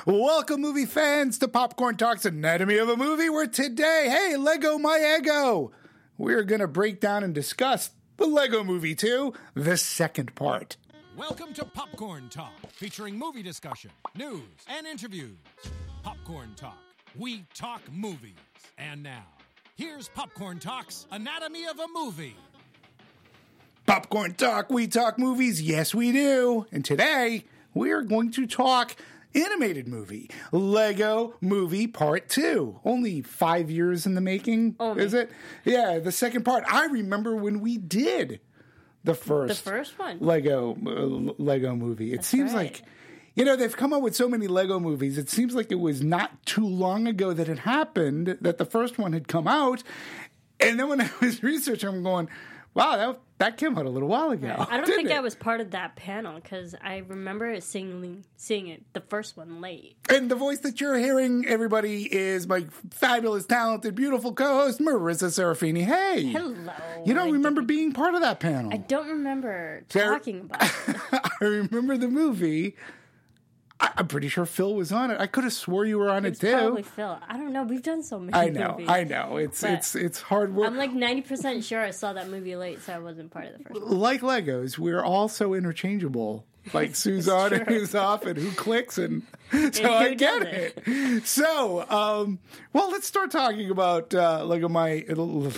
Welcome, movie fans, to Popcorn Talks Anatomy of a Movie, where today, hey, Lego My Ego, we're going to break down and discuss the Lego Movie 2, the second part. Welcome to Popcorn Talk, featuring movie discussion, news, and interviews. Popcorn Talk, we talk movies. And now, here's Popcorn Talk's Anatomy of a Movie. Popcorn Talk, we talk movies, yes we do. And today, we are going to talk animated movie, Lego Movie Part 2. Only 5 years in the making, is it? Yeah, the second part. I remember when we did the first one. Lego movie. It seems like, you know, they've come up with so many Lego movies. It seems like it was not too long ago that it happened, that the first one had come out. And then when I was researching, I'm going, wow, that came out a little while ago. I don't think I was part of that panel because I remember seeing it, the first one, late. And the voice that you're hearing, everybody, is my fabulous, talented, beautiful co-host, Marissa Serafini. Hey. Hello. You don't remember being part of that panel? I don't remember talking about it. I remember the movie. I'm pretty sure Phil was on it. I could have swore you were on it too. Probably Phil. I don't know. We've done so many movies. I know. It's hard work. I'm like 90% sure I saw that movie late, so I wasn't part of the first one. Like Legos, we're all so interchangeable. Like who's on and who's off and who clicks and so I get it. So, well, let's start talking about Lego My Ego.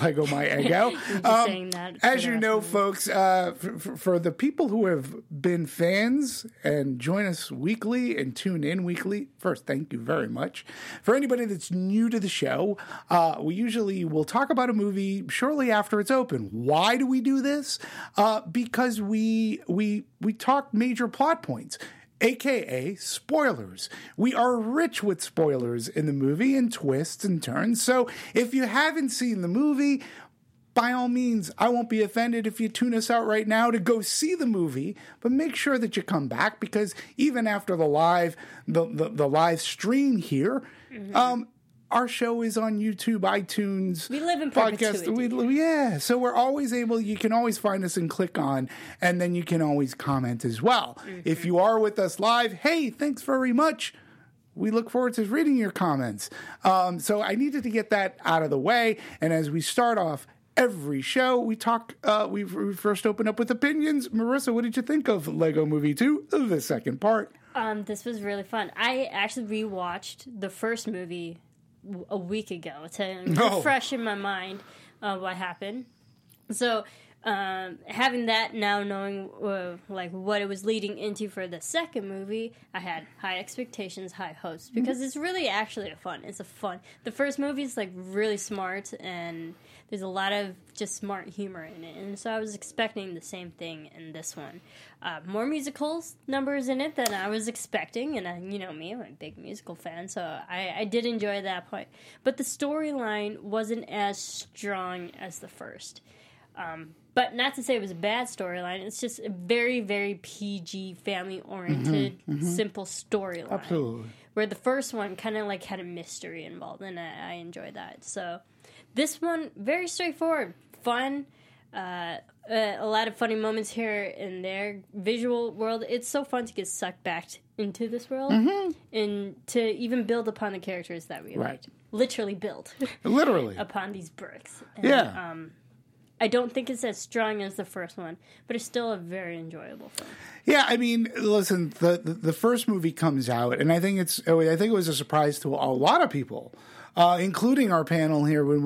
As you know, folks, for the people who have been fans and join us weekly and tune in weekly, first, thank you very much. For anybody that's new to the show, we usually will talk about a movie shortly after it's open. Why do we do this? Because we talk major plot points, aka spoilers. We are rich with spoilers in the movie and twists and turns. So if you haven't seen the movie, by all means, I won't be offended if you tune us out right now to go see the movie, but make sure that you come back, because even after the live stream here, our show is on YouTube, iTunes. We live in podcast. perpetuity. So we're always able, you can always find us and click on, and then you can always comment as well. Mm-hmm. If you are with us live, hey, thanks very much. We look forward to reading your comments. So I needed to get that out of the way. And as we start off every show, we talk, we first open up with opinions. Marissa, what did you think of Lego Movie 2, the second part? This was really fun. I actually rewatched the first movie a week ago to refresh in my mind what happened. So having that now, knowing like what it was leading into for the second movie, I had high expectations, high hopes, because it's really actually the first movie is like really smart, and there's a lot of just smart humor in it, and so I was expecting the same thing in this one. More musicals numbers in it than I was expecting, and you know me, I'm a big musical fan, so I did enjoy that part. But the storyline wasn't as strong as the first. But not to say it was a bad storyline. It's just a very, very PG, family-oriented, simple storyline. Absolutely. Where the first one kind of like had a mystery involved, and I enjoyed that. So this one, very straightforward, fun. A lot of funny moments here and there. Visual world. It's so fun to get sucked back into this world and to even build upon the characters that we liked. Literally build. Literally. upon these bricks. And, I don't think it's as strong as the first one, but it's still a very enjoyable film. Yeah, I mean, listen, the first movie comes out, and I think it was a surprise to a lot of people, including our panel here when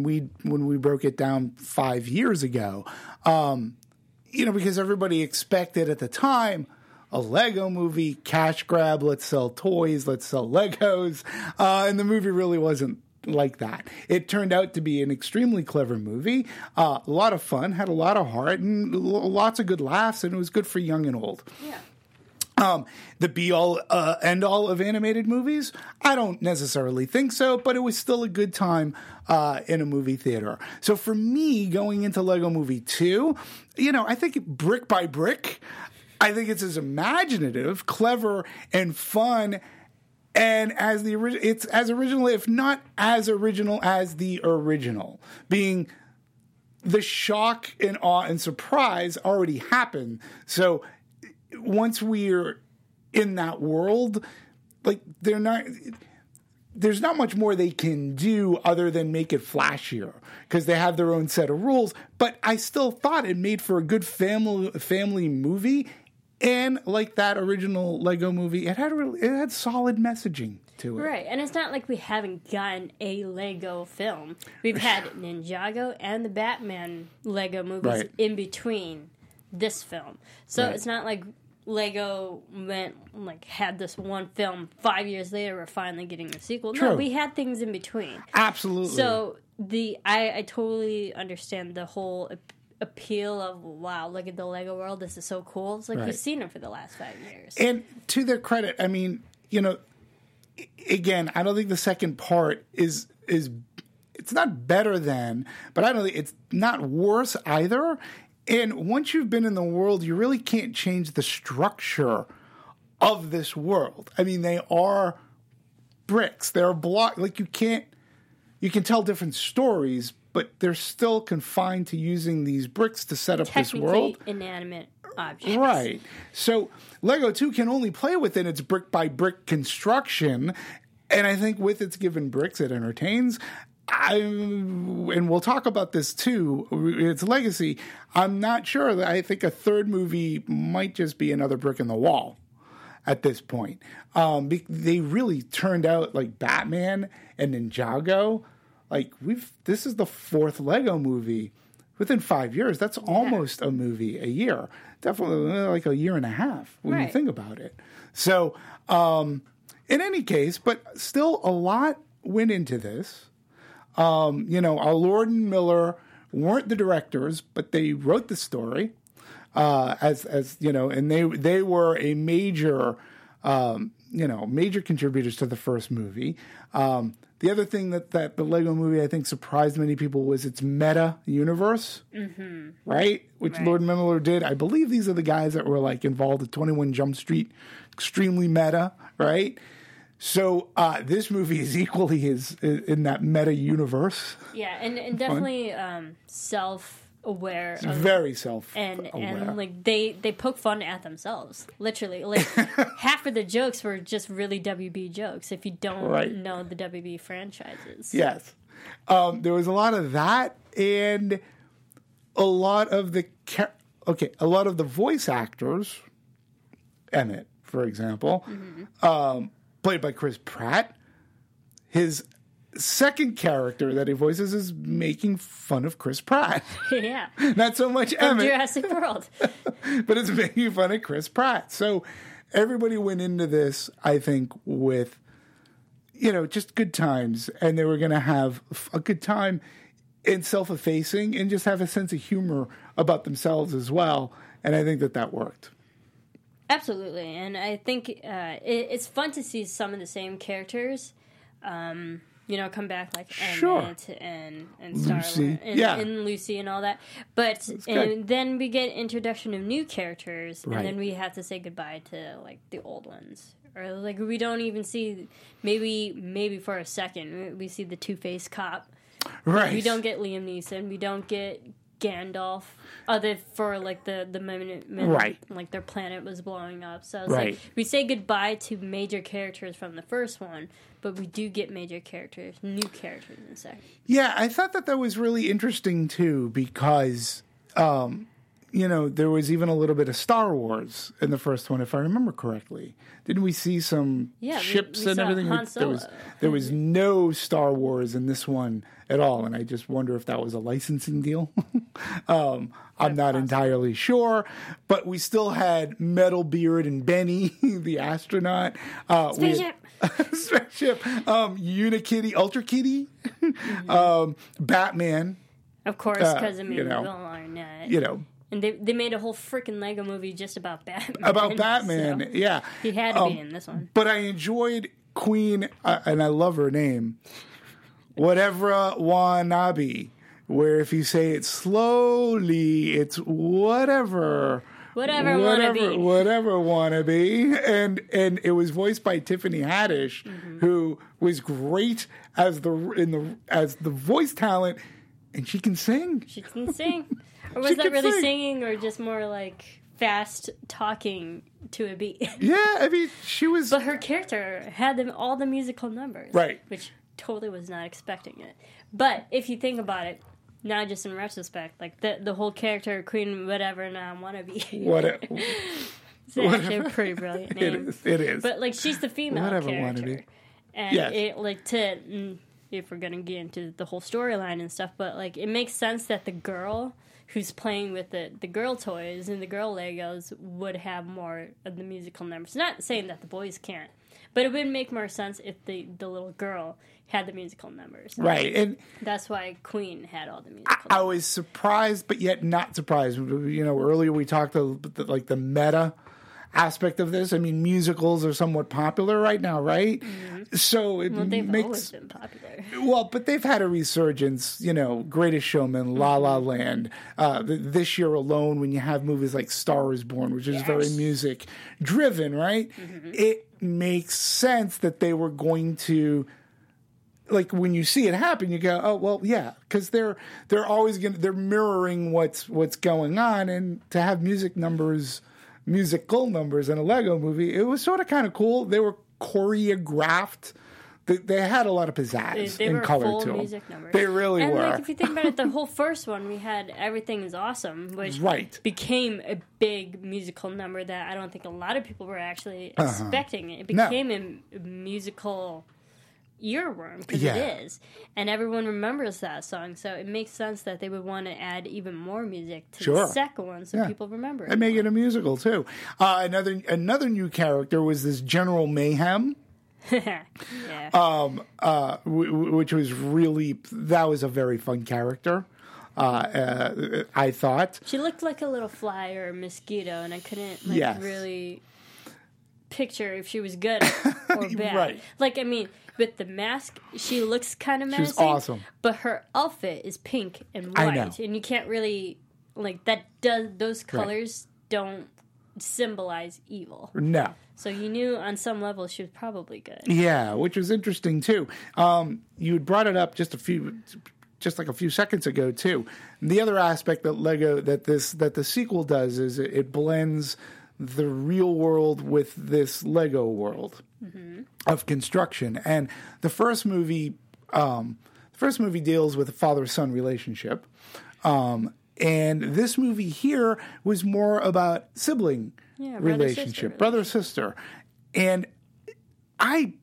we broke it down 5 years ago. You know, because everybody expected at the time a Lego movie, cash grab, let's sell toys, let's sell Legos, and the movie really wasn't like that. It turned out to be an extremely clever movie, a lot of fun, had a lot of heart, and lots of good laughs, and it was good for young and old. Yeah. The be-all, end-all of animated movies? I don't necessarily think so, but it was still a good time in a movie theater. So for me, going into Lego Movie 2, you know, I think brick by brick, I think it's as imaginative, clever, and fun and it's as original, if not as original as the original, being the shock and awe and surprise already happened. So once we're in that world, like they're not. There's not much more they can do other than make it flashier because they have their own set of rules. But I still thought it made for a good family movie, and like that original Lego movie, it had solid messaging to it. Right, and it's not like we haven't gotten a Lego film. We've had Ninjago and the Batman Lego movies in between this film, so it's not like Lego had this one film 5 years later. We're finally getting the sequel. True. No, we had things in between. Absolutely. So I totally understand the whole appeal of, wow, look at the Lego world. This is so cool. It's like we've seen it for the last 5 years. And to their credit, I mean, again, I don't think the second part is it's not better than, but I don't think it's not worse either. And once you've been in the world, you really can't change the structure of this world. I mean, they are bricks. They're block. Like you can tell different stories, but they're still confined to using these bricks to set up this world. Technically inanimate objects. Right. So Lego 2 can only play within its brick by brick construction. And I think with its given bricks, it entertains. And we'll talk about this too, its legacy. I'm not sure that I think a third movie might just be another brick in the wall at this point. They really turned out like Batman and Ninjago. Like this is the fourth Lego movie within 5 years. That's almost a movie a year. Definitely like a year and a half when you think about it. So in any case, but still a lot went into this. Our Lord and Miller weren't the directors, but they wrote the story, as you know, and they were a major contributors to the first movie. The other thing that the Lego movie I think surprised many people was its meta universe, right? Which Lord and Miller did. I believe these are the guys that were like involved at 21 Jump Street, extremely meta, right? So this movie is equally in that meta universe. Yeah, and definitely self-aware. Very self-aware. And like they poke fun at themselves, literally. Like half of the jokes were just really WB jokes if you don't know the WB franchises. Yes. There was a lot of that and a lot of the voice actors, Emmett, for example, played by Chris Pratt. His second character that he voices is making fun of Chris Pratt. Yeah. Not so much From Emmett. Jurassic World. But it's making fun of Chris Pratt. So everybody went into this, I think, with, just good times. And they were going to have a good time in self-effacing and just have a sense of humor about themselves as well. And I think that worked. Absolutely, and I think it's fun to see some of the same characters, come back like Emmett and Lucy, and Lucy and all that. But then we get introduction of new characters, and then we have to say goodbye to like the old ones, or like we don't even see maybe for a second we see the Two-Faced cop. Right. We don't get Liam Neeson. We don't get Gandalf, other for like the minute like their planet was blowing up. So it's like we say goodbye to major characters from the first one, but we do get new characters in the second. Yeah, I thought that was really interesting too because there was even a little bit of Star Wars in the first one, if I remember correctly. Didn't we see some ships and everything? There was no Star Wars in this one at all, and I just wonder if that was a licensing deal. I'm not entirely sure, but we still had Metalbeard and Benny, the astronaut. Spaceship. Unikitty, Ultra Kitty, Batman. Of course, because Will Arnett. And they made a whole freaking Lego movie just about Batman. About Batman, so yeah. He had to be in this one. But I enjoyed Queen, and I love her name, Whatever Wannabe, where if you say it slowly, it's whatever wannabe, and it was voiced by Tiffany Haddish, who was great as the voice talent, and she can sing. Or was that really singing, or just more like fast talking to a beat. Yeah, I mean, she was... But her character had all the musical numbers. Right. Which totally was not expecting it. But if you think about it, not just in retrospect, like the whole character, Queen whatever, now wannabe. It's actually a pretty brilliant name. It is. But, like, she's the female Whatever character. wannabe. And Yes. it, like, if we're going to get into the whole storyline and stuff, but, like, it makes sense that the girl who's playing with the girl toys and the girl Legos would have more of the musical numbers. Not saying that the boys can't, but it would make more sense if the little girl had the musical numbers. Right, and that's why Queen had all the musical numbers. I was surprised, but yet not surprised. You know, earlier we talked about the meta aspect of this. I mean, musicals are somewhat popular right now, right? Mm-hmm. So it they've makes always been popular. Well, but they've had a resurgence. You know, Greatest Showman, La La Land. This year alone, when you have movies like Star Is Born, which is very music driven, right? Mm-hmm. It makes sense that they were going to. Like when you see it happen, you go, "Oh well, yeah," because they're always they're mirroring what's going on, and to have musical numbers in a Lego movie, it was sort of kind of cool. They were choreographed. They had a lot of pizzazz they and were color full to them. music numbers. They really and were. Like, if you think about it, the whole first one, we had Everything Is Awesome, which became a big musical number that I don't think a lot of people were actually expecting. It became a musical earworm, because it is, and everyone remembers that song, so it makes sense that they would want to add even more music to the second one so people remember it and make it a musical too. Another new character was this General Mayhem. Which was really, that was a very fun character. I thought she looked like a little fly or a mosquito, and I couldn't really picture if she was good or bad. Right. Like, I mean, with the mask, she looks kind of menacing. She's awesome. But her outfit is pink and white, and you can't really, like, those colors don't symbolize evil. No. So you knew on some level she was probably good. Yeah, which was interesting too. You had brought it up just a few seconds ago too. And the other aspect that the sequel does is it blends the real world with this Lego world of construction. And the first movie deals with a father-son relationship. And this movie here was more about sibling relationship, brother-sister. And I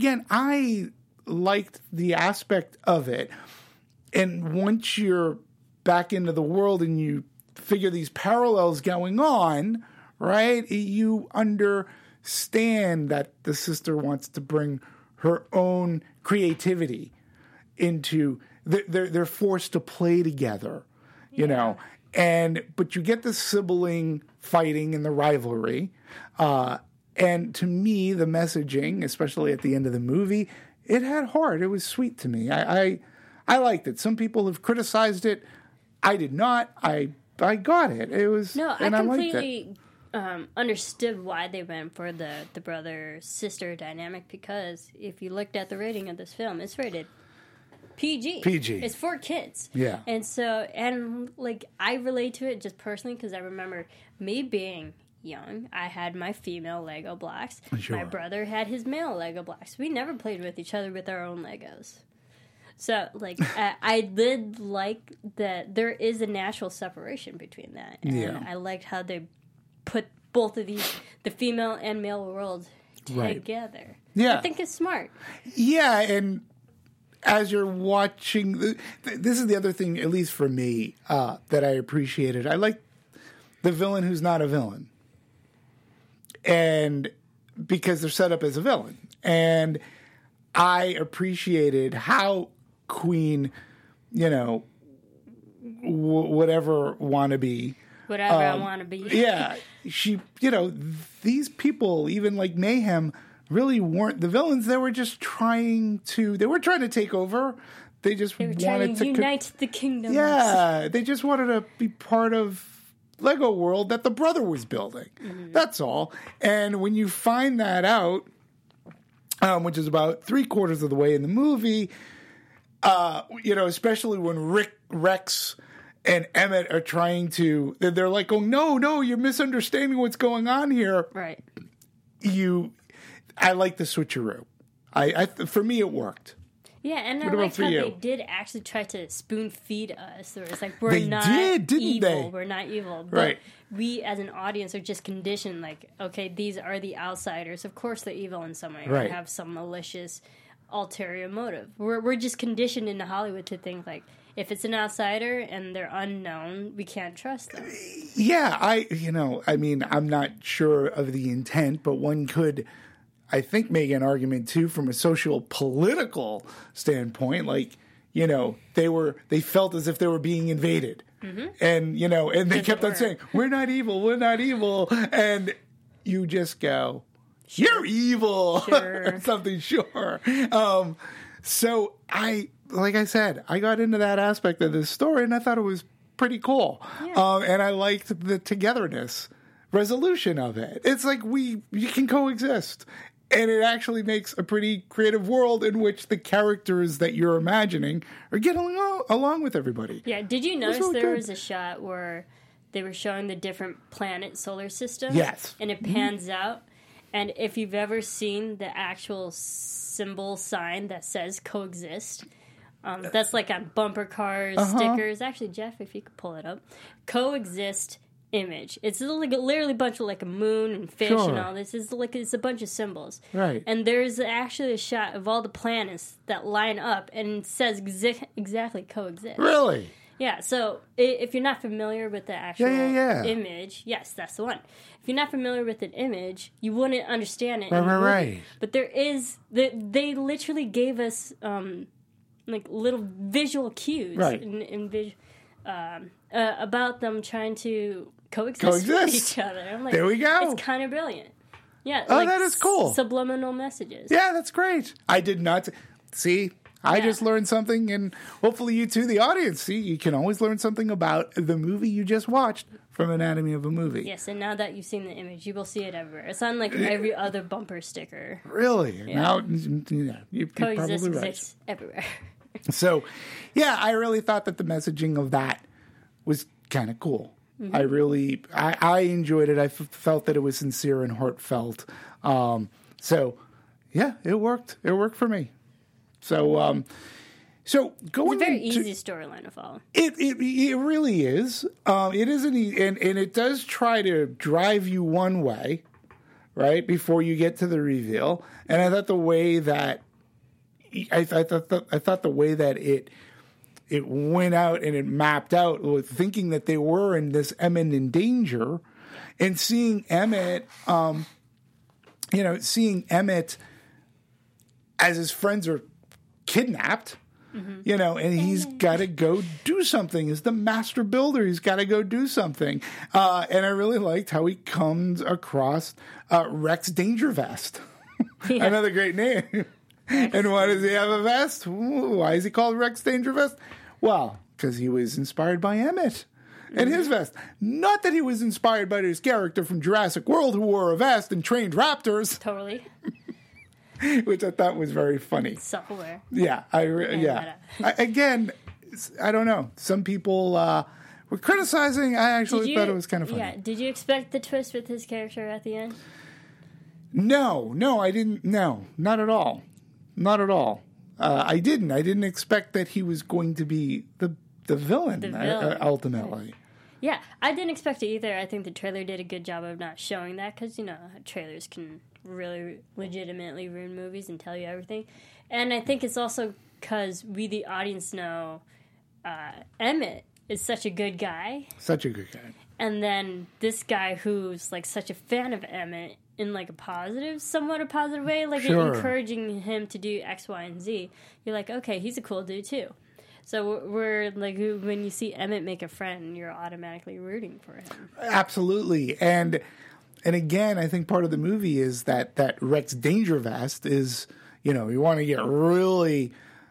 liked the aspect of it. And once you're back into the world and you figure these parallels going on, right, you understand that the sister wants to bring her own creativity into they're forced to play together, you know. But you get the sibling fighting and the rivalry. And to me, the messaging, especially at the end of the movie, it had heart. It was sweet to me. I liked it. Some people have criticized it. I did not. I got it. It was I completely liked it. Understood why they went for the brother-sister dynamic, because if you looked at the rating of this film, it's rated PG. It's for kids. Yeah. And so, I relate to it just personally because I remember me being young. I had my female Lego blocks. Sure. My brother had his male Lego blocks. We never played with each other with our own Legos. So, I did like that there is a natural separation between that. And I liked how they put both of these, the female and male worlds, together. Yeah. I think it's smart. Yeah, and as you're watching, this is the other thing, at least for me, that I appreciated. I like the villain who's not a villain. And because they're set up as a villain. And I appreciated how Queen, whatever wannabe. Whatever I want to be. Yeah. She, these people, even like Mayhem, really weren't the villains. They were just trying to take over. They were wanted to unite the kingdoms. Yeah. They just wanted to be part of Lego world that the brother was building. Mm-hmm. That's all. And when you find that out, which is about 3/4 of the way in the movie, especially when Rex and Emmett are trying to, they're like going, no, you're misunderstanding what's going on here. Right. I like the switcheroo. For me, it worked. Yeah, and I like how they did actually try to spoon feed us. It's like, we're not evil. We're not evil. But right. we, as an audience, are just conditioned, like, okay, these are the outsiders. Of course they're evil in some way. Right. Or have some malicious, ulterior motive. We're just conditioned into Hollywood to think, like, if it's an outsider and they're unknown, we can't trust them. Yeah, I'm not sure of the intent, but one could... I think make an argument too from a social political standpoint, like, they felt as if they were being invaded. Mm-hmm. And they kept on saying, we're not evil, and you just go, sure. You're evil. Sure. Something, sure. So like I said, I got into that aspect of this story and I thought it was pretty cool. Yeah. And I liked the togetherness resolution of it. It's like you can coexist. And it actually makes a pretty creative world in which the characters that you're imagining are getting along with everybody. Yeah, did you notice there was a shot where they were showing the different planet solar systems? Yes. And it pans out. And if you've ever seen the actual symbol sign that says coexist, that's like on bumper cars, stickers. Actually, Jeff, if you could pull it up. Coexist image. It's like literally a bunch of like a moon and fish and all this. It's a bunch of symbols. Right. And there's actually a shot of all the planets that line up and it says exactly coexist. Really? Yeah. So if you're not familiar with the actual image, yes, that's the one. If you're not familiar with an image, you wouldn't understand it. Right. But there is, they literally gave us like little visual cues about them trying to coexist with each other. I'm like, there we go. It's kind of brilliant. Yeah. Oh, that is cool. Subliminal messages. Yeah, that's great. I did not see. I just learned something, and hopefully you too, the audience. See, you can always learn something about the movie you just watched from Anatomy of a Movie. Yes, and now that you've seen the image, you will see it everywhere. It's on like every other bumper sticker. Really? Yeah. Now, you're coexist probably right. Exists everywhere. So, yeah, I really thought that the messaging of that was kind of cool. Mm-hmm. I enjoyed it. I felt that it was sincere and heartfelt. So, yeah, it worked. It worked for me. So going it's a very easy storyline to follow. It really is. It isn't, and it does try to drive you one way, right, before you get to the reveal. And I thought the way that it went out and it mapped out with thinking that they were in this imminent danger, and seeing Emmett, as his friends are kidnapped, and he's got to go do something. He's the master builder. He's got to go do something. And I really liked how he comes across Rex Dangervest. Yeah. Another great name. And why does he have a vest? Ooh, why is he called Rex Dangervest? Well, because he was inspired by Emmett and his vest. Not that he was inspired by his character from Jurassic World who wore a vest and trained raptors. Totally. Which I thought was very funny. Self-aware. Yeah. Again, I don't know. Some people were criticizing. I actually thought it was kind of funny. Yeah. Did you expect the twist with his character at the end? No, I didn't. No, not at all. Not at all. I didn't. I didn't expect that he was going to be the villain. Ultimately. Yeah, I didn't expect it either. I think the trailer did a good job of not showing that because, trailers can really legitimately ruin movies and tell you everything. And I think it's also because we, the audience, know Emmett is such a good guy. Such a good guy. And then this guy who's, like, such a fan of Emmett in, like, somewhat a positive way, like encouraging him to do X, Y, and Z. You're like, okay, he's a cool dude, too. So we're like, when you see Emmett make a friend, you're automatically rooting for him. Absolutely. And again, I think part of the movie is that Rex Dangervest is, you want to get really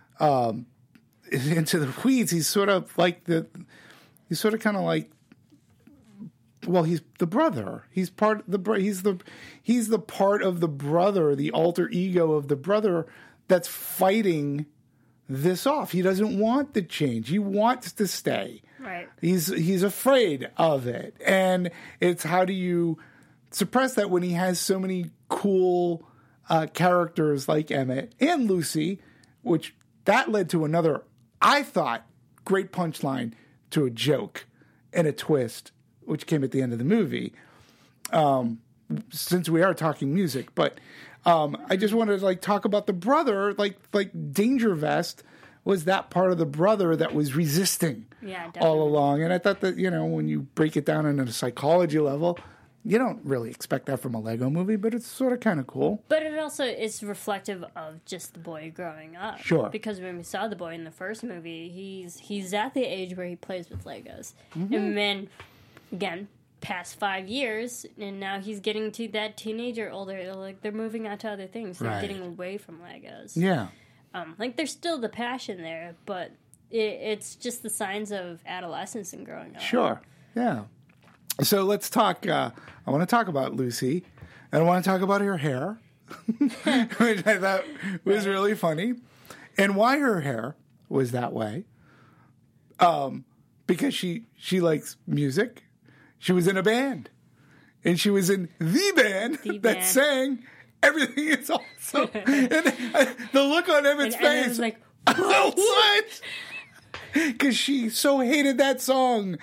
into the weeds. He's sort of kind of like, well, he's the brother. He's part of he's the part of the brother, the alter ego of the brother that's fighting this off. He doesn't want the change. He wants to stay. Right. He's afraid of it. And it's how do you suppress that when he has so many cool characters like Emmett and Lucy, which that led to another, I thought, great punchline to a joke and a twist, which came at the end of the movie. Since we are talking music, but I just wanted to talk about the brother, like Danger Vest was that part of the brother that was resisting all along. And I thought that, when you break it down on a psychology level, you don't really expect that from a Lego movie, but it's sort of kind of cool. But it also is reflective of just the boy growing up. Sure. Because when we saw the boy in the first movie, he's at the age where he plays with Legos. Mm-hmm. And then, again, past 5 years, and now he's getting to that teenager older. They're moving on to other things. They're getting away from Legos. Yeah. There's still the passion there, but it's just the signs of adolescence and growing up. Sure. Yeah. So let's talk. I want to talk about Lucy, and I want to talk about her hair, which I thought was really funny, and why her hair was that way. Because she likes music. She was in a band, and she was in the band that sang "Everything Is Awesome." And the look on Emmett's face, like, what? Because she so hated that song,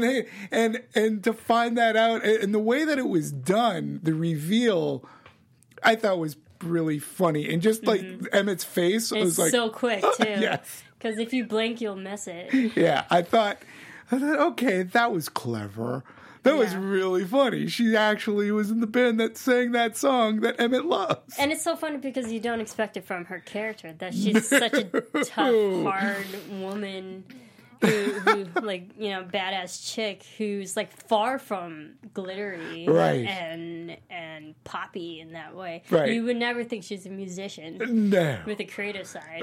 and to find that out, and the way that it was done, the reveal, I thought was really funny, and just like Emmett's face, it was like so quick too. Yes, because if you blink, you'll miss it. Yeah, I thought, okay, that was clever. That was really funny. She actually was in the band that sang that song that Emmett loves. And it's so funny because you don't expect it from her character, that she's such a tough, hard woman who badass chick who's far from glittery and poppy in that way. Right. You would never think she's a musician with a creative side.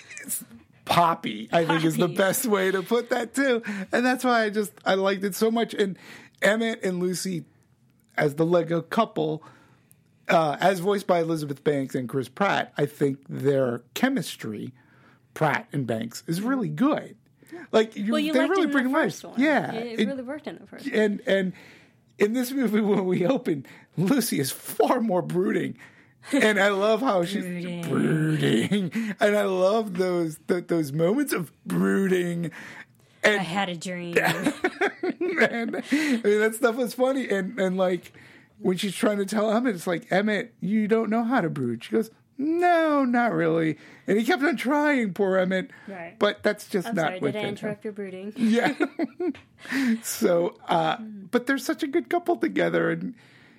Poppy, I think, is the best way to put that too. And that's why I liked it so much. And Emmett and Lucy, as the Lego couple, as voiced by Elizabeth Banks and Chris Pratt, I think their chemistry, Pratt and Banks, is really good. They really bring life. Yeah, it really worked in the first one. And in this movie, when we open, Lucy is far more brooding. And I love how she's brooding. And I love those moments of brooding. And, I had a dream. And that stuff was funny. And when she's trying to tell Emmett, it's like, Emmett, you don't know how to brood. She goes, no, not really. And he kept on trying, poor Emmett. Right. But that's just I'm not sorry, did I interrupt your brooding? Yeah. So, but they're such a good couple together. And,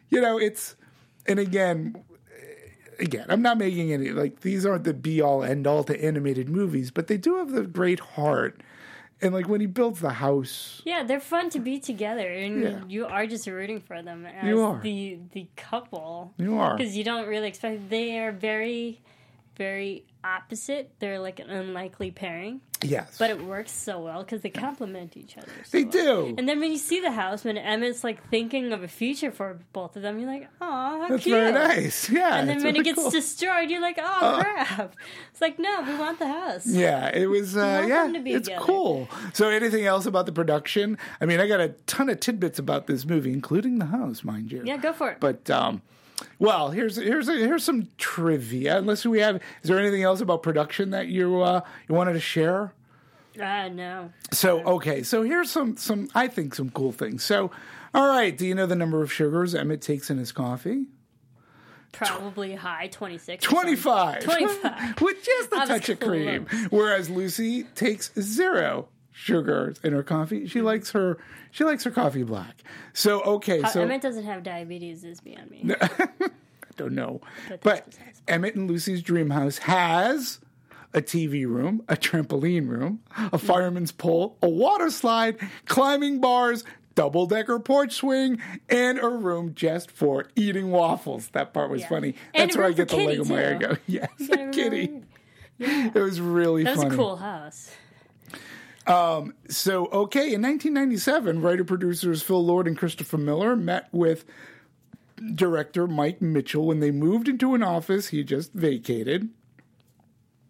and again, I'm not making any, these aren't the be-all, end-all to animated movies, but they do have the great heart. And, when he builds the house... Yeah, they're fun to be together, and you are just rooting for them as the couple. You are. Because you don't really expect... They are very, very opposite. They're an unlikely pairing. Yes. But it works so well because they complement each other so They well. do. And then when you see the house, when Emmett's thinking of a future for both of them, you're like, oh, how That's cute. very nice. Yeah. And then when really it gets cool. destroyed, you're like, oh, crap. It's like, no, we want the house. Yeah, it was, them to be it's together. cool. So anything else about the production? I mean, I got a ton of tidbits about this movie, including the house, mind you. Yeah, go for it. But, well, here's some trivia. Is there anything else about production that you wanted to share? No. So here's some I think some cool things. So, all right, do you know the number of sugars Emmett takes in his coffee? Probably high, 26. 25. 25. With just a touch of cream. Whereas Lucy takes 0 sugars in her coffee. She likes her coffee black. So Emmett doesn't have diabetes is beyond me. I don't know. But Emmett and Lucy's dream house has a TV room, a trampoline room, a fireman's pole, a water slide, climbing bars, double-decker porch swing, and a room just for eating waffles. That part was funny. And that's where I get the Lego Maya go. Yes, a kitty. Yeah. It was really funny. That was a cool house. In 1997, writer-producers Phil Lord and Christopher Miller met with director Mike Mitchell when they moved into an office he just vacated.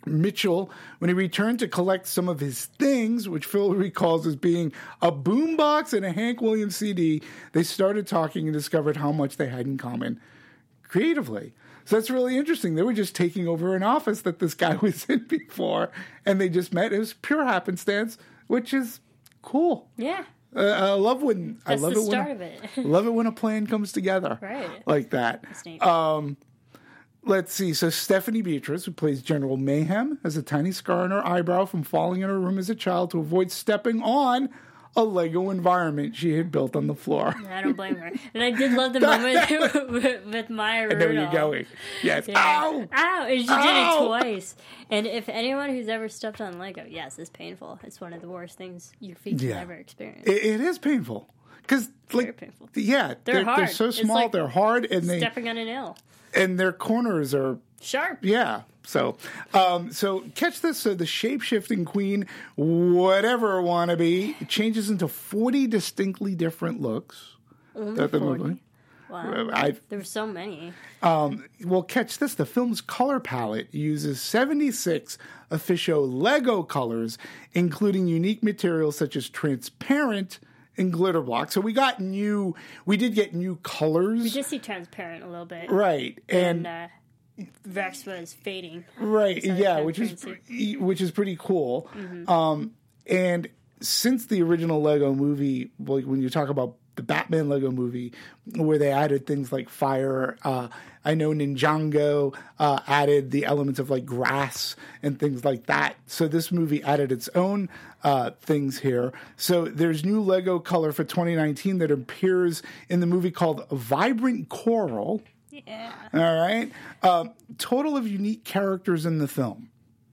Mitchell, when he returned to collect some of his things, which Phil recalls as being a boombox and a Hank Williams CD, they started talking and discovered how much they had in common creatively. So that's really interesting. They were just taking over an office that this guy was in before, and they just met. It was pure happenstance, which is cool. Yeah. I love when That's the start of it. Love it when a plan comes together, right? Like that. That's neat. Let's see. So Stephanie Beatrice, who plays General Mayhem, has a tiny scar on her eyebrow from falling in her room as a child to avoid stepping on a Lego environment she had built on the floor. I don't blame her. And I did love the moment with Maya Rudolph. I know where you're going. Yes. Yeah. Ow! Ow! And she did it twice. And if anyone who's ever stepped on Lego, yes, it's painful. It's one of the worst things your feet can ever experience. It is painful. Because, very painful. Yeah, they're hard. They're so small, like they're hard, and stepping on a nail. And their corners are sharp. Yeah. So catch this. So the shape-shifting queen, whatever wannabe, changes into 40 distinctly different looks. Only 40? Wow. There were so many. Well, catch this. The film's color palette uses 76 official Lego colors, including unique materials such as transparent and glitter blocks. So we did get new colors. We did see transparent a little bit. Right. And Rex was fading. Right. Yeah, which is pretty cool. Mm-hmm. And since the original Lego movie, like when you talk about the Batman Lego movie, where they added things like fire, I know Ninjago added the elements of like grass and things like that. So this movie added its own things here. So there's new Lego color for 2019 that appears in the movie called Vibrant Coral. Yeah. All right. Total of unique characters in the film,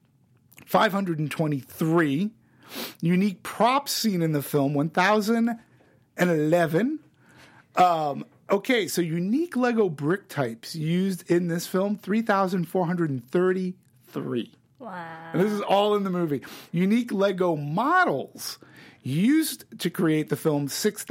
523. Unique props seen in the film, 1,011. Okay, so unique Lego brick types used in this film, 3,433. Wow. And this is all in the movie. Unique Lego models used to create the film,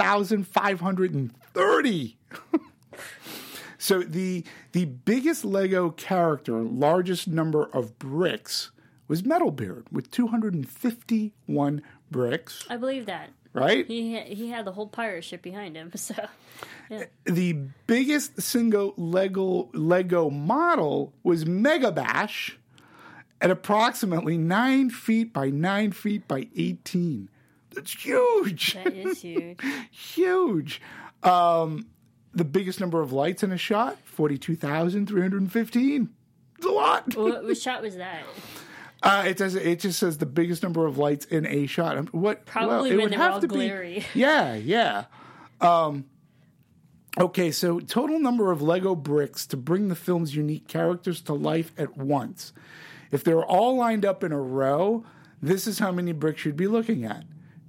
6,530. So the biggest Lego character, largest number of bricks, was Metalbeard with 251 bricks. I believe that. Right? He had the whole pirate ship behind him. So, yeah. The biggest single Lego model was Mega Bash at approximately 9 feet by 9 feet by 18. That's huge. That is huge. Huge. The biggest number of lights in a shot, 42,315. It's a lot. What shot was that? It just says the biggest number of lights in a shot. Probably when they were all glary. Yeah. Okay, so total number of Lego bricks to bring the film's unique characters to life at once. If they're all lined up in a row, this is how many bricks you'd be looking at.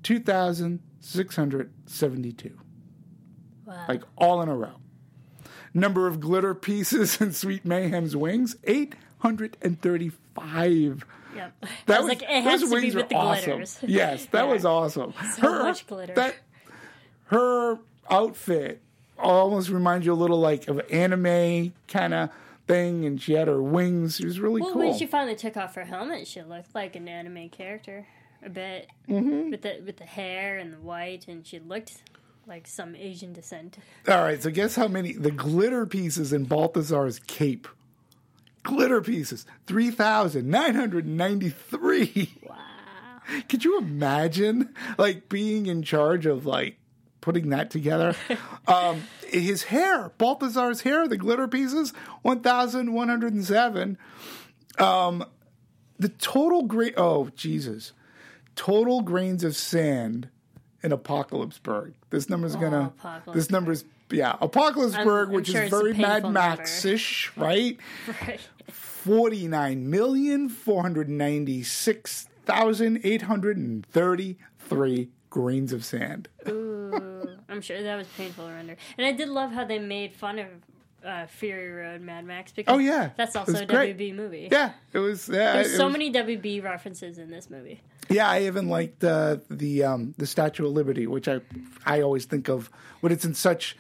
2,672. Wow. Like all in a row. Number of glitter pieces in Sweet Mayhem's wings, 835. Yep. That was like, it has to be with the awesome. glitters. Yes, that was awesome. So much glitter. Her outfit almost reminds you a little like of an anime kind of thing, and she had her wings. She was really cool. When she finally took off her helmet, she looked like an anime character a bit. Mm-hmm. With the hair and the white, and she looked like some Asian descent. All right, so guess how many the glitter pieces in Balthazar's cape. Glitter pieces, 3,993. Wow. Could you imagine, like, being in charge of, like, putting that together? His hair, Balthazar's hair, the glitter pieces, 1,107. The total total grains of sand in Apocalypseburg. This number's Apocalypseburg, which is very Mad Max-ish, right? Right. 49,496,833 grains of sand. Ooh, I'm sure that was painful to render. And I did love how they made fun of Fury Road Mad Max, because that's also a WB movie. Yeah, it was. There's so many WB references in this movie. Yeah, I even liked the Statue of Liberty, which I always think of when it's in such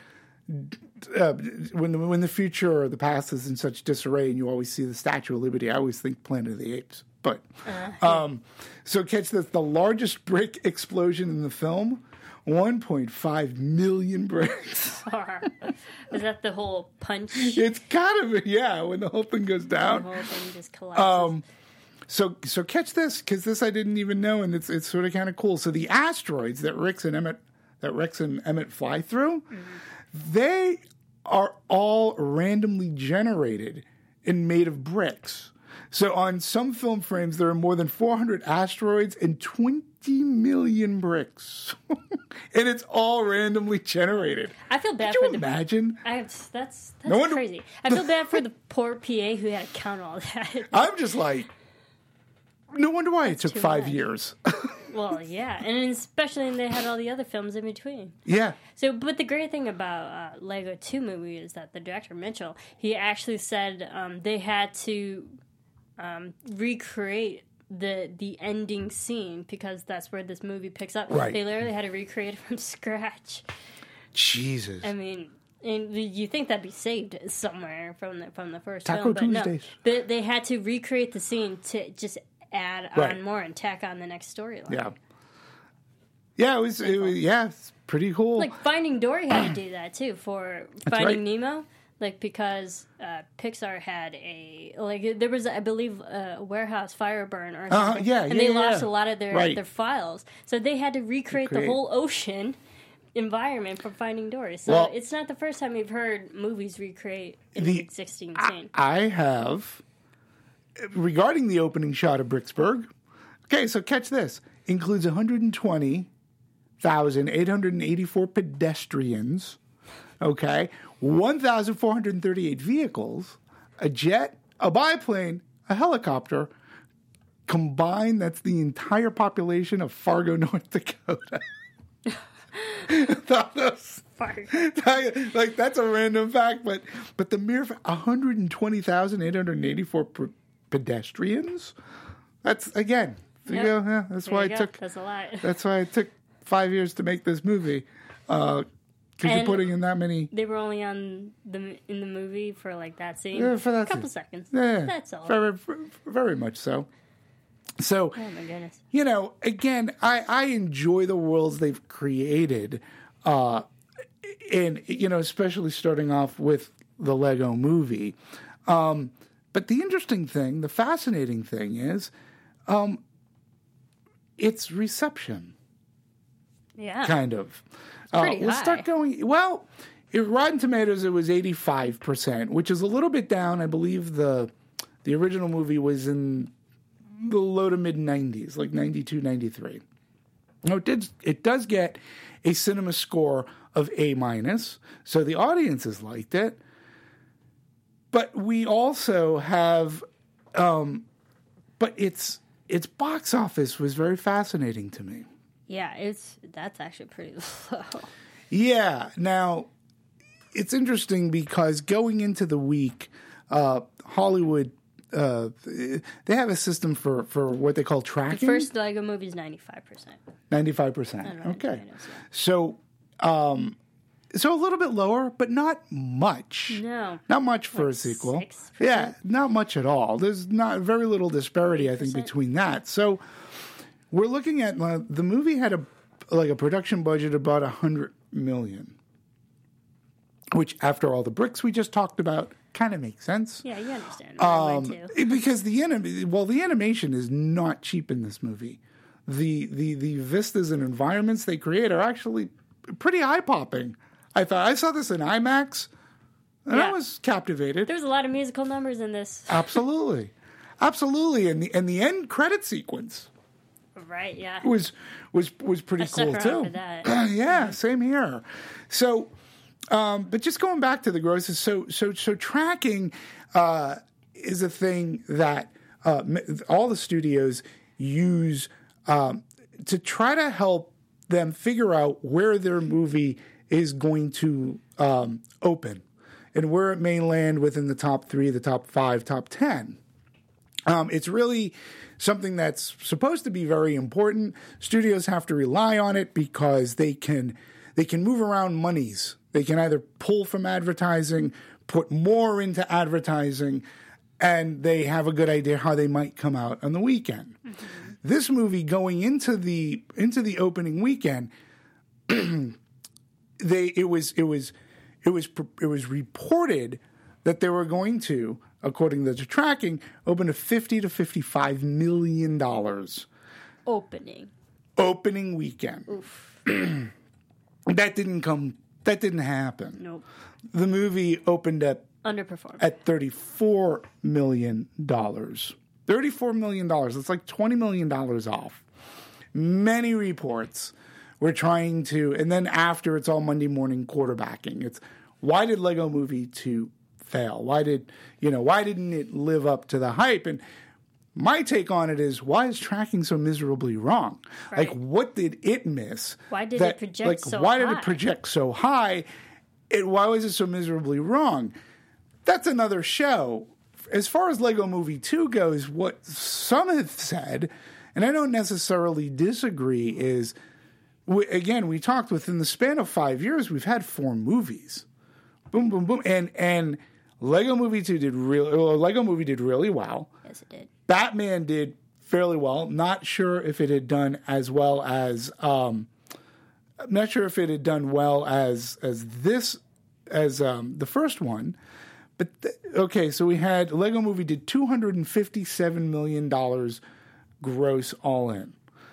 when the future or the past is in such disarray, and you always see the Statue of Liberty. I always think Planet of the Apes. But so catch this: the largest brick explosion in the film, 1.5 million bricks. Is that the whole punch? It's kind of when the whole thing goes down. The whole thing just collapses. So catch this, because this I didn't even know, and it's sort of kind of cool. So the asteroids that Rex and Emmett fly through, they are all randomly generated and made of bricks. So on some film frames, there are more than 400 asteroids and 20 million bricks. And it's all randomly generated. I feel bad Could for you imagine? That's crazy. I feel bad for the poor PA who had to count all that. I'm just like, no wonder why it took 5 years. Well, yeah. And especially when they had all the other films in between. Yeah. So, but the great thing about Lego 2 movie is that the director, Mitchell, he actually said they had to recreate the ending scene because that's where this movie picks up. Right. They literally had to recreate it from scratch. Jesus. I mean, and you think that'd be saved somewhere from the first Taco film, but Tuesdays. no. They had to recreate the scene to just add on more and tack on the next storyline. Yeah. Yeah, it was it's pretty cool. Like Finding Dory had to do that too for Finding Nemo. Like because Pixar had there was, I believe, a warehouse fire burn or something, and they lost a lot of their files, so they had to recreate the whole ocean environment for Finding Dory. So it's not the first time we've heard movies recreate an existing scene. I have, regarding the opening shot of Bricksburg. Okay, so catch this: includes 120,884 pedestrians. Okay, 1,438 vehicles, a jet, a biplane, a helicopter. Combined, that's the entire population of Fargo, North Dakota. Like, that's a random fact, but the mere 120,884 pedestrians. That's again. That's why it took. That's a lot. That's why it took 5 years to make this movie. Because you're putting in that many. They were only in the movie for like that scene. For that a couple seconds. Yeah, that's all. Very, very much so. So, oh my goodness. Again, I enjoy the worlds they've created, and especially starting off with the Lego Movie. But the interesting thing, the fascinating thing is, its reception. Yeah. Kind of. We'll start going. Well, Rotten Tomatoes, it was 85%, which is a little bit down. I believe the original movie was in the low to mid 90s, like 92, 93. Now, it does get a cinema score of A-, so the audiences liked it. But we also have, but its box office was very fascinating to me. Yeah, that's actually pretty low. Yeah. Now, it's interesting because going into the week, Hollywood, they have a system for what they call tracking. The first Lego movie is 95%. 95%. Okay. So, so a little bit lower, but not much. No. Not much for a sequel. 6%? Yeah, not much at all. There's not very little disparity, 8%? I think, between that. So we're looking at the movie had a production budget of about $100 million, which after all the bricks we just talked about kind of makes sense. Yeah, you understand. Because the animation is not cheap in this movie. The vistas and environments they create are actually pretty eye popping. I saw this in IMAX, and I was captivated. There's a lot of musical numbers in this. Absolutely, and the end credit sequence. Right, yeah. Was pretty cool too. For that. Yeah, same here. So, but just going back to the grosses, so tracking is a thing that all the studios use to try to help them figure out where their movie is going to open and where it may land within the top 3, the top 5, top 10. It's really something that's supposed to be very important. Studios have to rely on it because they can move around monies. They can either pull from advertising, put more into advertising, and they have a good idea how they might come out on the weekend. Mm-hmm. This movie going into the opening weekend, it was reported that they were going to, according to the tracking, open to $50 to $55 million. Opening weekend. Oof. That didn't happen. Nope. The movie opened up underperformed at $34 million. $34 million. That's like $20 million off. Many reports were trying to, and then after it's all Monday morning quarterbacking. It's why did Lego Movie 2 fail? Why didn't it live up to the hype? And my take on it is, why is tracking so miserably wrong? Right. Like, what did it miss? Why did it project so high? Why did it project so high? Why was it so miserably wrong? That's another show. As far as Lego Movie 2 goes, what some have said, and I don't necessarily disagree, is, we talked within the span of 5 years, we've had 4 movies. Boom, boom, boom. And Lego Movie 2 Lego Movie did really well. Yes, it did. Batman did fairly well. Not sure if it had done as well as the first one. But okay, so we had Lego Movie did $257 million gross all in.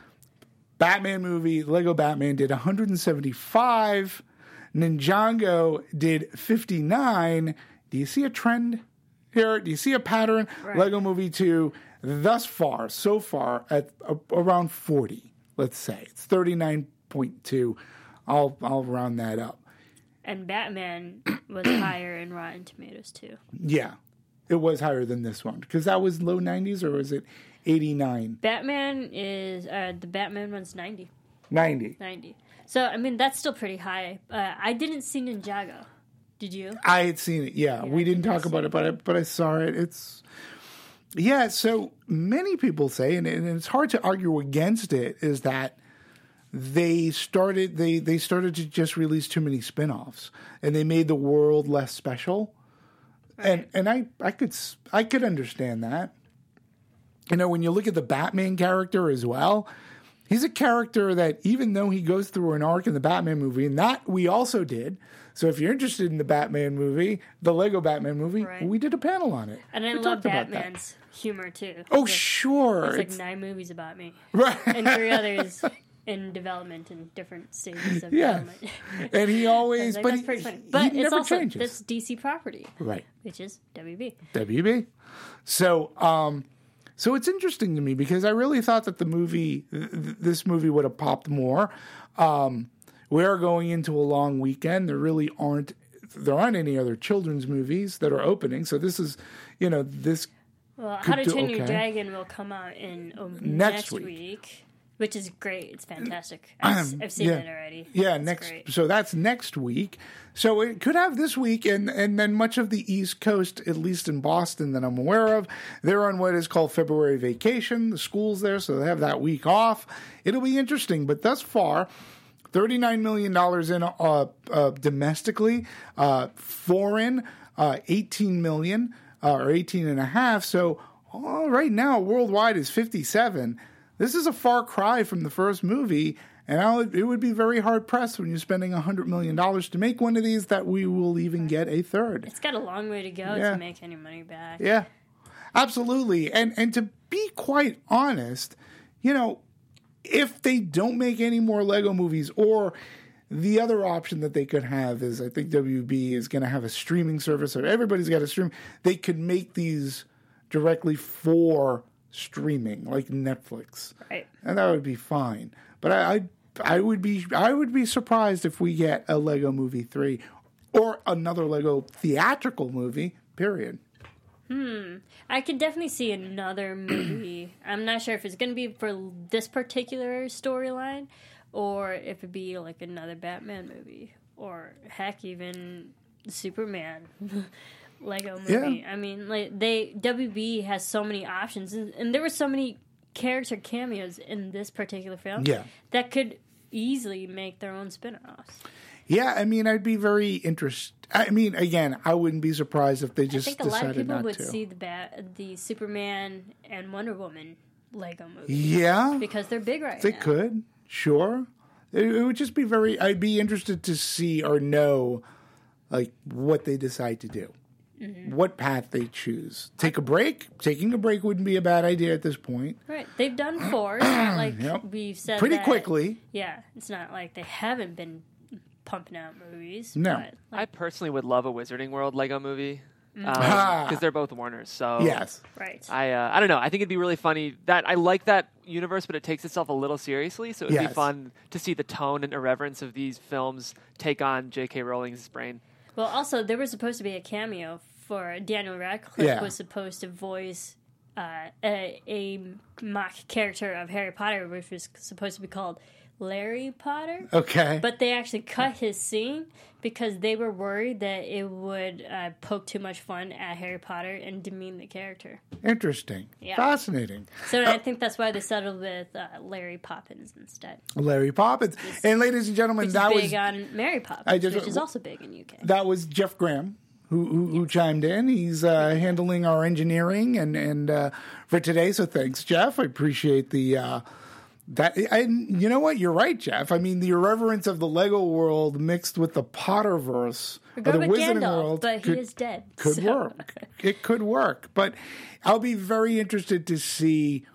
Lego Batman did 175. Ninjago did 59. Do you see a trend here? Do you see a pattern? Right. Lego Movie 2, so far, at around 40, let's say. It's 39.2. I'll round that up. And Batman was higher in Rotten Tomatoes, too. Yeah, it was higher than this one. Because that was low 90s, or was it 89? Batman is, the Batman one's 90. 90. So, I mean, that's still pretty high. I didn't see Ninjago. Did you? I had seen it, yeah. We didn't talk about it, but I saw it. So many people say, and it's hard to argue against it, is that they started to just release too many spin-offs, and they made the world less special. Right. And I could understand that. When you look at the Batman character as well, he's a character that, even though he goes through an arc in the Batman movie, and that we also did. So if you're interested in the Batman movie, the Lego Batman movie, right, we did a panel on it. And I love Batman's humor, too. Oh, sure. There's 9 movies about me. Right. And 3 others in development, in different stages of development. And he always... that's pretty funny. But it's also changes. This DC property. Right. Which is WB. So it's interesting to me, because I really thought that this movie would have popped more. We are going into a long weekend. There aren't any other children's movies that are opening. So this is, this. Well, How to Train Your Dragon will come out in next week. Which is great. It's fantastic. I've seen it already. Yeah, great. So that's next week. So it could have this week, and then much of the East Coast, at least in Boston that I'm aware of, they're on what is called February vacation. The school's there, so they have that week off. It'll be interesting. But thus far, $39 million in domestically, foreign, $18 million or 18.5. So right now, worldwide is 57. This is a far cry from the first movie, and it would be very hard-pressed when you're spending $100 million to make one of these that we will even get a third. It's got a long way to go to make any money back. Yeah, absolutely. And to be quite honest, if they don't make any more Lego movies, or the other option that they could have is, I think WB is going to have a streaming service, so everybody's got a stream. They could make these directly for streaming, like Netflix, right? And that would be fine. But I would be surprised if we get a Lego Movie 3 or another Lego theatrical movie. Period. I could definitely see another movie. I'm not sure if it's going to be for this particular storyline, or if it'd be like another Batman movie, or heck, even Superman. Lego movie. Yeah. I mean, WB has so many options, and there were so many character cameos in this particular film that could easily make their own spin-offs. Yeah, I mean, I'd be very interested. I mean, again, I wouldn't be surprised if they just I think a lot of decided people not would to. see the Superman and Wonder Woman Lego movie. Yeah, Because they're big right they now. could. Sure, it would just be very. I'd be interested to see or know, like, what they decide to do, what path they choose. Take a break. Taking a break wouldn't be a bad idea at this point. Right. They've done 4. It's not like Yep. we've said Pretty that- quickly. Yeah. It's not like they haven't been pumping out movies. No. But, I personally would love a Wizarding World Lego movie Ah. because they're both Warners. So Yes. right. I don't know. I think it'd be really funny. That I like that universe, but it takes itself a little seriously. So it'd be Yes. fun to see the tone and irreverence of these films take on J.K. Rowling's brain. Well, also, there was supposed to be a cameo for Daniel Radcliffe Yeah. was supposed to voice a mock character of Harry Potter, which was supposed to be called Larry Potter. Okay. But they actually cut his scene because they were worried that it would poke too much fun at Harry Potter and demean the character. Interesting. Yeah. Fascinating. So I think that's why they settled with Larry Poppins instead. Larry Poppins. And ladies and gentlemen, Which that is was big on Mary Poppins, I just- which is also big in UK. that was Jeff Graham who chimed in. He's handling our engineering and for today. So thanks, Jeff. I appreciate the that. And you know what? You're right, Jeff. I mean, the irreverence of the Lego world mixed with the Potterverse We're or going the with Wizarding Gandalf, world but could, he is dead. could so- work. It could work. But I'll be very interested to see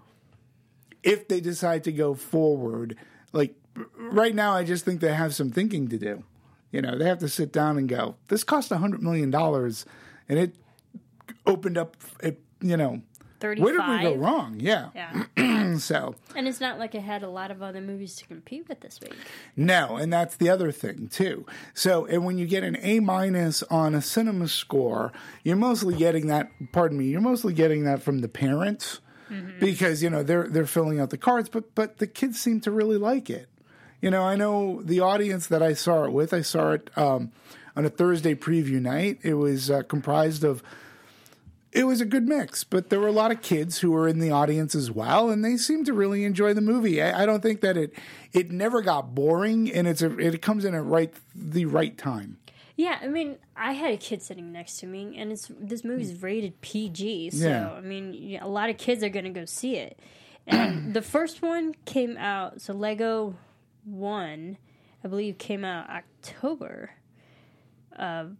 if they decide to go forward. Like right now, I just think they have some thinking to do. You know, they have to sit down and go, this cost $100 million and it opened up, you know, 35. where did we go wrong? Yeah. Yeah. So, And it's not like it had a lot of other movies to compete with this week. no, and that's the other thing too. So, and when you get an A- on a cinema score, you're mostly getting that, you're mostly getting that from the parents because, you know, they're filling out the cards, but the kids seem to really like it. You know, I know the audience that I saw it with, I saw it on a Thursday preview night. It was comprised of, it was a good mix, but there were a lot of kids who were in the audience as well, and they seemed to really enjoy the movie. I don't think that it never got boring, and it comes in at the right time. Yeah, I mean, I had a kid sitting next to me, and this movie's rated PG, so, Yeah. I mean, a lot of kids are going to go see it. And the first one came out, so Lego 1, I believe, came out October of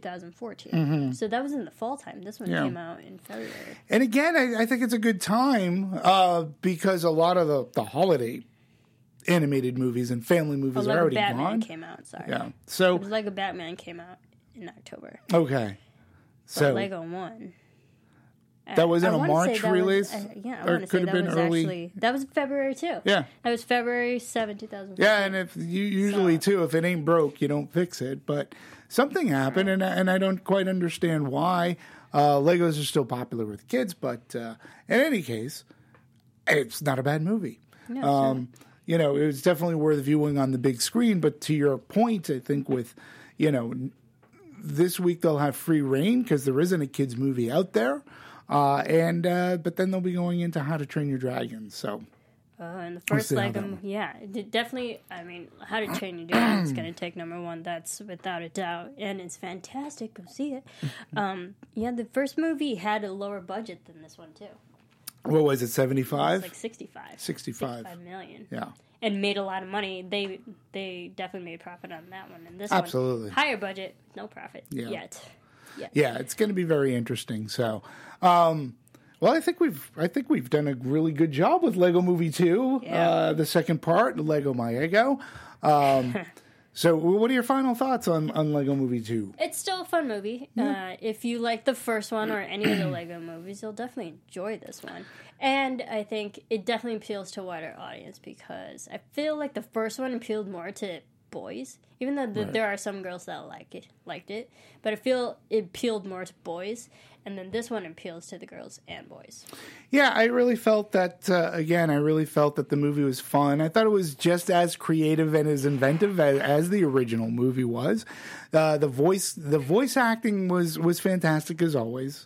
2014. So that was in the fall time. This one Yeah. came out in February. And again, I think it's a good time because a lot of the holiday animated movies and family movies are Lego already Batman gone. came out, sorry. Yeah. So, Lego Batman came out in October. okay. But So, Lego 1. that was in I a wanna say March that was- release? yeah, I Or want to say could have that been was early? actually that was February too. Yeah. That was February 7, 2014. Yeah, and if you usually too, if it ain't broke, you don't fix it. But something happened, and I don't quite understand why. Legos are still popular with kids, but in any case, it's not a bad movie. No, You know, it was definitely worth viewing on the big screen. But to your point, I think with, you know, this week they'll have free reign because there isn't a kids movie out there, but then they'll be going into How to Train Your Dragon. So. And the first see how Lego, that one- yeah, it definitely. I mean, How to Train Your Dragon is going to take number one. That's without a doubt, and it's fantastic. Go see it. Yeah, the first movie had a lower budget than this one too. What was it, It's 75? like 65. 65. 65 million. Yeah. And made a lot of money. They definitely made profit on that one. And this Absolutely. one, higher budget, no profit Yeah. yet. Yeah, it's going to be very interesting. So, well, I think we've done a really good job with Lego Movie 2, Yeah. the second part, Lego My Ego. So, what are your final thoughts on Lego Movie 2? It's still a fun movie. If you like the first one or any of the Lego movies, you'll definitely enjoy this one. And I think it definitely appeals to a wider audience because I feel like the first one appealed more to boys, even though there are some girls that liked it. But I feel it appealed more to boys, and then this one appeals to the girls and boys. Yeah, I really felt that, again, I really felt that the movie was fun. I thought it was just as creative and as inventive as the original movie was. The voice acting was fantastic as always.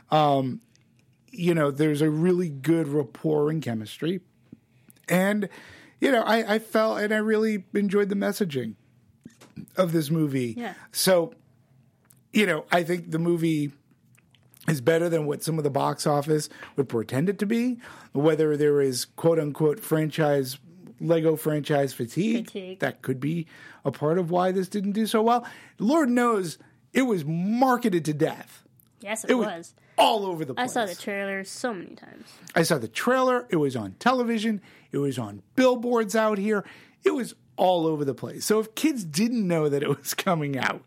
You know, there's a really good rapport and chemistry. And, you know, I felt, and I really enjoyed the messaging. of this movie. Yeah. So, I think the movie is better than what some of the box office would pretend it to be. Whether there is quote unquote Lego franchise fatigue, that could be a part of why this didn't do so well. Lord knows it was marketed to death. Yes, it was. All over the place. I saw the trailer so many times. I saw the trailer. It was on television. It was on billboards out here. It was all over the place. So if kids didn't know that it was coming out,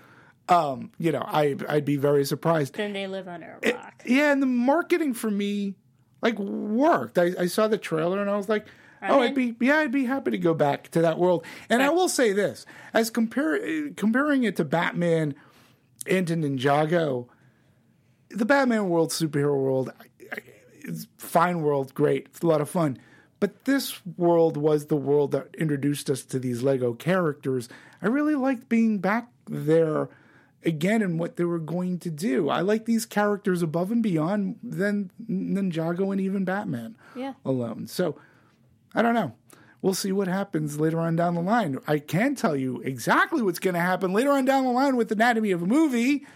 I'd be very surprised. Then they live under a rock. And the marketing for me, worked. I saw the trailer and I was like, I'd be happy to go back to that world. And I will say this, as comparing it to Batman and to Ninjago, the Batman world, superhero world, it's fine world, great, it's a lot of fun. But this world was the world that introduced us to these Lego characters. I really liked being back there again and what they were going to do. I like these characters above and beyond than Ninjago and even Batman alone. So, I don't know. We'll see what happens later on down the line. I can tell you exactly what's going to happen later on down the line with Anatomy of a Movie.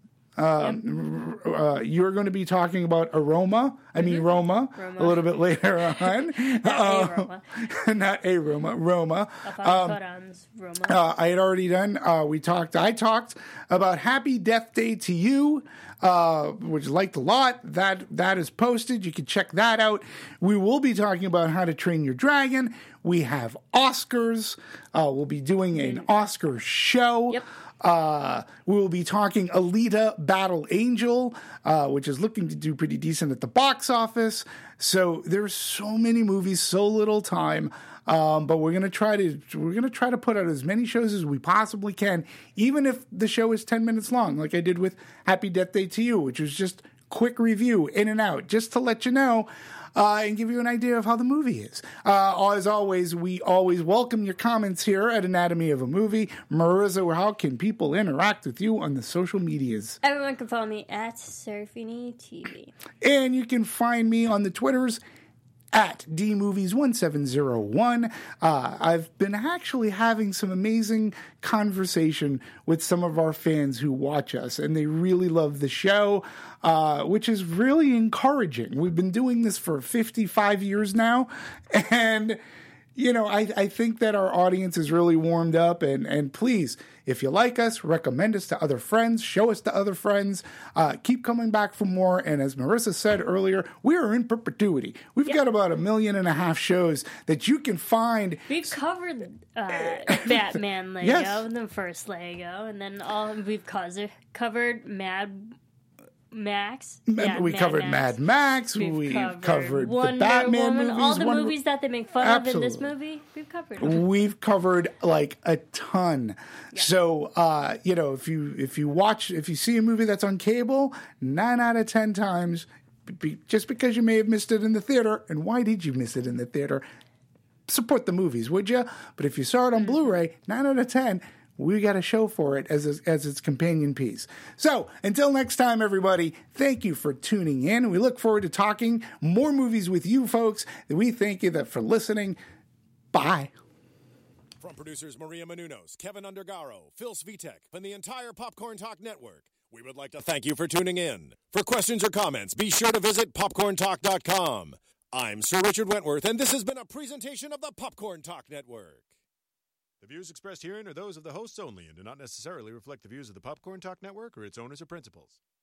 You're going to be talking about Roma, a little bit later on. Not a Roma, Roma. Roma. I had already done. I talked about Happy Death Day to You, which I liked a lot. That is posted. You can check that out. We will be talking about How to Train Your Dragon. We have Oscars. We'll be doing an Oscar show. Yep. We will be talking Alita Battle Angel, which is looking to do pretty decent at the box office. So there's so many movies, so little time. But we're gonna try to put out as many shows as we possibly can, even if the show is 10 minutes long, like I did with Happy Death Day to You, which was just quick review in and out, just to let you know. And give you an idea of how the movie is. As always, we always welcome your comments here at Anatomy of a Movie. Marissa, how can people interact with you on the social medias? Everyone can follow me at SurfiniTV. And you can find me on the Twitters at DMovies1701. I've been actually having some amazing conversation with some of our fans who watch us, and they really love the show, which is really encouraging. We've been doing this for 55 years now, and I think that our audience is really warmed up, and please, if you like us, recommend us to other friends, show us to other friends, keep coming back for more, and as Marissa said earlier, we are in perpetuity. We've got about 1.5 million shows that you can find. We've covered Batman Lego, the first Lego, and then we've covered Mad Max. We covered Mad Max. We've covered the Batman Woman, movies. all the movies that they make fun of in this movie, we've covered them. We've covered a ton. Yeah. So, if you see a movie that's on cable, 9 out of 10 times, just because you may have missed it in the theater, and why did you miss it in the theater? Support the movies, would you? But if you saw it on Blu-ray, 9 out of 10, we got a show for it as its companion piece. So, until next time, everybody, thank you for tuning in. We look forward to talking more movies with you folks. We thank you for listening. Bye. From producers Maria Menounos, Kevin Undergaro, Phil Svitek, and the entire Popcorn Talk Network, we would like to thank you for tuning in. For questions or comments, be sure to visit popcorntalk.com. I'm Sir Richard Wentworth, and this has been a presentation of the Popcorn Talk Network. The views expressed herein are those of the hosts only and do not necessarily reflect the views of the Popcorn Talk Network or its owners or principals.